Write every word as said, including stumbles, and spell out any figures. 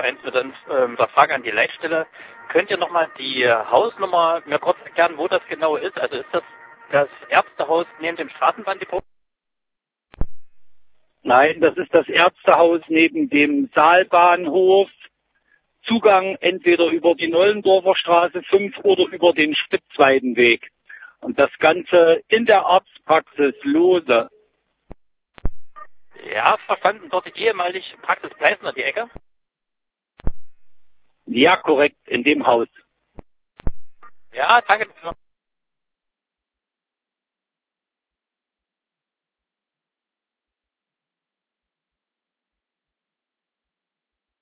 eins mit ähm, der Frage an die Leitstelle. Könnt ihr nochmal die Hausnummer mir kurz erklären, wo das genau ist? Also ist das das Ärztehaus neben dem Straßenbahndepot? Nein, das ist das Ärztehaus neben dem Saalbahnhof. Zugang entweder über die Nollendorfer Straße fünf oder über den Spitzweidenweg. Und das Ganze in der Arztpraxis Lose. Ja, verstanden. Dort die ehemalige Praxis Pleisner, die Ecke? Ja, korrekt, in dem Haus. Ja, danke.